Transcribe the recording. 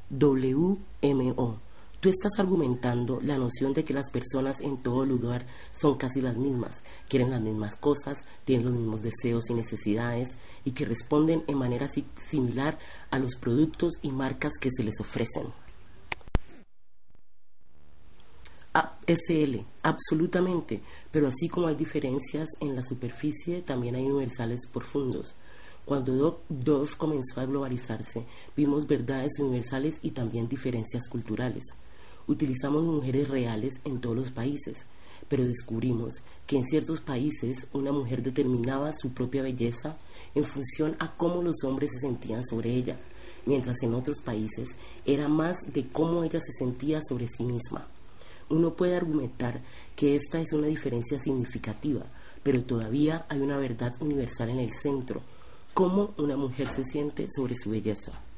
WMO. Tú estás argumentando la noción de que las personas en todo lugar son casi las mismas, quieren las mismas cosas, tienen los mismos deseos y necesidades y que responden en manera similar a los productos y marcas que se les ofrecen. SL, absolutamente, pero así como hay diferencias en la superficie, también hay universales profundos. Cuando Dove comenzó a globalizarse, vimos verdades universales y también diferencias culturales. Utilizamos mujeres reales en todos los países, pero descubrimos que en ciertos países una mujer determinaba su propia belleza en función a cómo los hombres se sentían sobre ella, mientras en otros países era más de cómo ella se sentía sobre sí misma. Uno puede argumentar que esta es una diferencia significativa, pero todavía hay una verdad universal en el centro: cómo una mujer se siente sobre su belleza.